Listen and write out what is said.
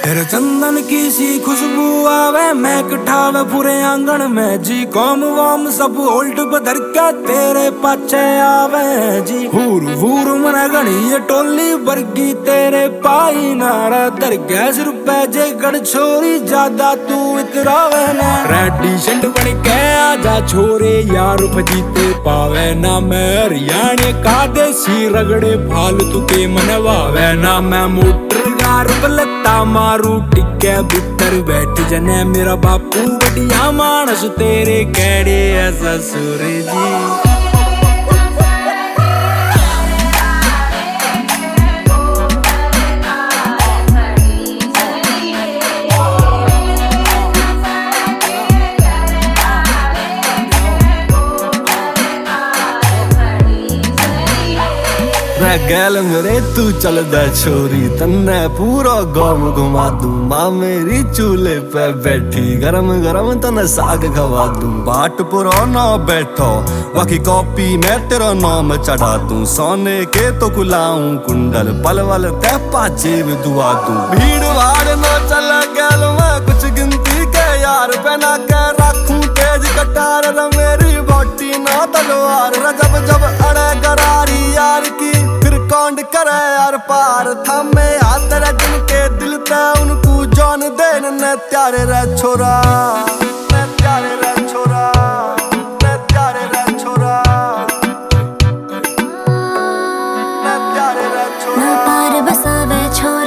तेरे चंदन की सी खुशबू आवे, मैं कठावे पूरे आंगन में जी। कॉम वाम सब उल्ट बदर के तेरे पाछे आवे जी। हूर हूर मन गणी टोली वर्गी तेरे पाई नारा दर गैस रुपए जे गढ़ छोरी ज्यादा तू इतरावे ना। रेडी शंड बन के आजा छोरे यार जीते पावे ना। मैं हरियाणे का देसी रगड़े फालतू के मनवावे ना। मैं मोटर गार बलता मारू टिके भीतर बैठ जने। मेरा बापू बढ़िया मानस तेरे कैडे ऐसा सुर जी। गैल मेरे तू चल दे छोरी, तन्ने पूरा गाँव घुमा दूं। माँ मेरी चूल्हे पे बैठी गरम गरम तन्ने साग खवा दूं। बाट पुराना बैठो बाकी कॉपी मैं तेरा नाम चढ़ा दूं। सोने के तो कुलाऊं कुंडल पल वल ते पाचे में दुआ दूं। भीड़ भाड़ न चल गैल मैं कुछ गिनती के यार पहना के रखूं तेज कटार। मेरी बोटी ना तलवार जब जब अड़े करारी यार की कौंड करे यार पार। थामे हाथ रे जिनके दिल ते उनको जान देन ने त्यारे रे छोरा। ने त्यारे रे छोरा, ने त्यारे रे छोरा, ने त्यारे रे छोरा। ना पार बसावे छोरा।